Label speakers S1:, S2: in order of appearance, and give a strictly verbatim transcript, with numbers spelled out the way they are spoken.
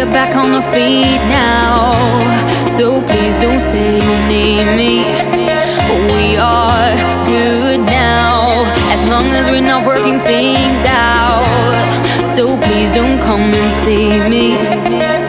S1: we're back on our feet now. So please don't say you need me. We are good now, as long as we're not working things out. So please don't come and see me.